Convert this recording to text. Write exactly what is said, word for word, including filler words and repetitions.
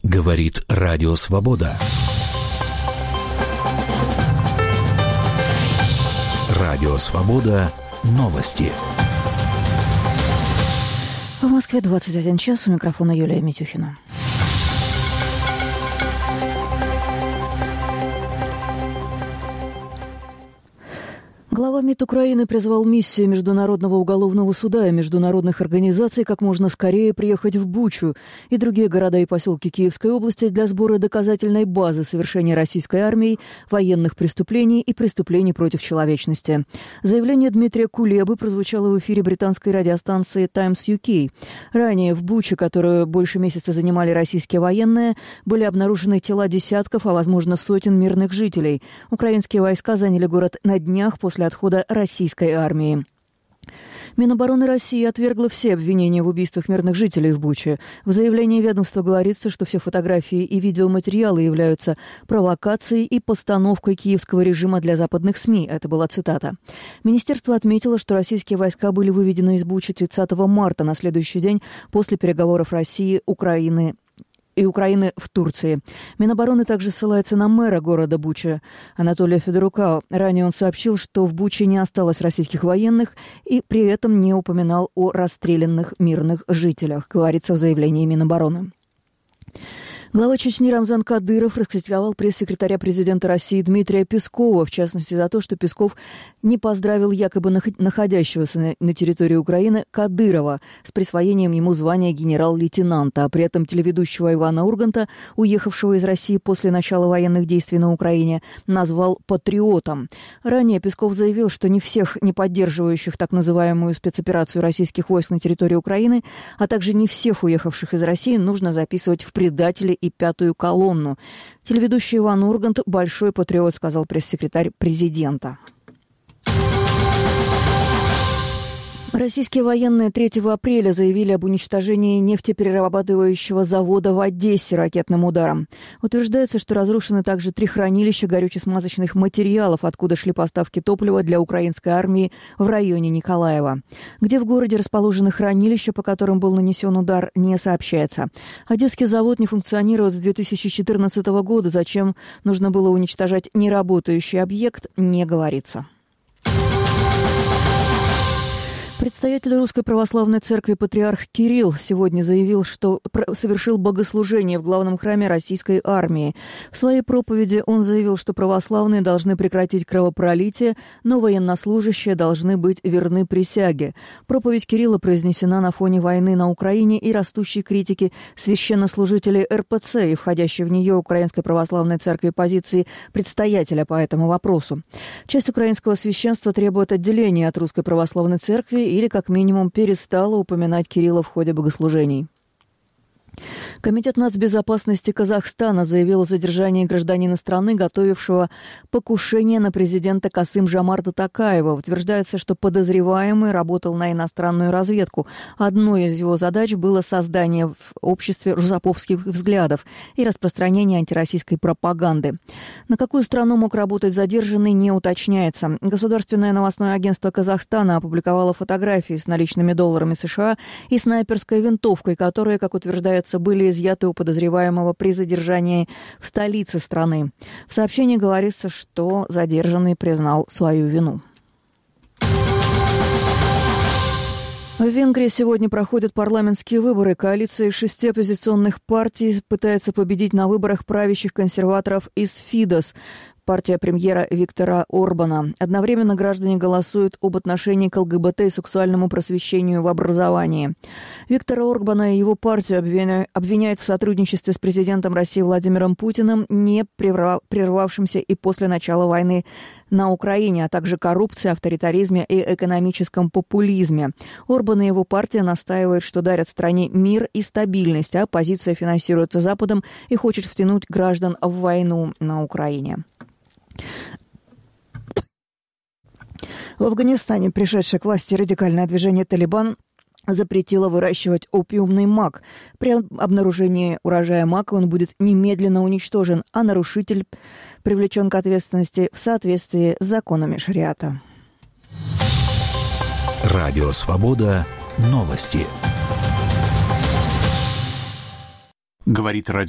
Говорит Радио Свобода. Радио Свобода. Новости. В Москве двадцать один час. У микрофона Юлия Митюхина. Глава МИД Украины призвал миссию Международного уголовного суда и международных организаций как можно скорее приехать в Бучу и другие города и поселки Киевской области для сбора доказательной базы совершения российской армией военных преступлений и преступлений против человечности. Заявление Дмитрия Кулебы прозвучало в эфире британской радиостанции Times ю кей. Ранее в Буче, которую больше месяца занимали российские военные, были обнаружены тела десятков, а возможно сотен мирных жителей. Украинские войска заняли город на днях после отхода российской армии. Минобороны России отвергла все обвинения в убийствах мирных жителей в Буче. В заявлении ведомства говорится, что все фотографии и видеоматериалы являются провокацией и постановкой киевского режима для западных СМИ. Это была цитата. Министерство отметило, что российские войска были выведены из Бучи тридцатого марта, на следующий день после переговоров России, Украины и Украины в Турции. Минобороны также ссылается на мэра города Буча Анатолия Федорука. Ранее он сообщил, что в Буче не осталось российских военных и при этом не упоминал о расстрелянных мирных жителях, говорится в заявлении Минобороны. Глава Чечни Рамзан Кадыров раскритиковал пресс-секретаря президента России Дмитрия Пескова, в частности за то, что Песков не поздравил якобы находящегося на территории Украины Кадырова с присвоением ему звания генерал-лейтенанта, а при этом телеведущего Ивана Урганта, уехавшего из России после начала военных действий на Украине, назвал патриотом. Ранее Песков заявил, что не всех не поддерживающих так называемую спецоперацию российских войск на территории Украины, а также не всех уехавших из России нужно записывать в предатели и пятую колонну. Телеведущий Иван Ургант – большой патриот, сказал пресс-секретарь президента. Российские военные третьего апреля заявили об уничтожении нефтеперерабатывающего завода в Одессе ракетным ударом. Утверждается, что разрушены также три хранилища горюче-смазочных материалов, откуда шли поставки топлива для украинской армии в районе Николаева. Где в городе расположены хранилища, по которым был нанесен удар, не сообщается. Одесский завод не функционирует с две тысячи четырнадцатого года. Зачем нужно было уничтожать неработающий объект, не говорится. Предстоятель Русской Православной Церкви патриарх Кирилл сегодня заявил, что совершил богослужение в главном храме российской армии. В своей проповеди он заявил, что православные должны прекратить кровопролитие, но военнослужащие должны быть верны присяге. Проповедь Кирилла произнесена на фоне войны на Украине и растущей критики священнослужителей эр пэ цэ и входящей в нее Украинской Православной Церкви позиции предстоятеля по этому вопросу. Часть украинского священства требует отделения от Русской Православной Церкви или, как минимум, перестала упоминать Кирилла в ходе богослужений. Комитет нацбезопасности Казахстана заявил о задержании гражданина страны, готовившего покушение на президента Касым-Жомарта Токаева. Утверждается, что подозреваемый работал на иностранную разведку. Одной из его задач было создание в обществе русофобских взглядов и распространение антироссийской пропаганды. На какую страну мог работать задержанный, не уточняется. Государственное новостное агентство Казахстана опубликовало фотографии с наличными долларами США и снайперской винтовкой, которые, как утверждается, были изъяты у подозреваемого при задержании в столице страны. В сообщении говорится, что задержанный признал свою вину. В Венгрии сегодня проходят парламентские выборы. Коалиция из шести оппозиционных партий пытается победить на выборах правящих консерваторов из Фидес, партия премьера Виктора Орбана. Одновременно граждане голосуют об отношении к эл гэ бэ тэ и сексуальному просвещению в образовании. Виктора Орбана и его партию обвиняют в сотрудничестве с президентом России Владимиром Путиным, не прервавшимся и после начала войны на Украине, а также коррупции, авторитаризме и экономическом популизме. Орбан и его партия настаивают, что дарят стране мир и стабильность, а оппозиция финансируется Западом и хочет втянуть граждан в войну на Украине. В Афганистане пришедшее к власти радикальное движение «Талибан» запретило выращивать опиумный мак. При обнаружении урожая мака он будет немедленно уничтожен, а нарушитель привлечен к ответственности в соответствии с законами шариата. Радио «Свобода». Новости. Говорит радио.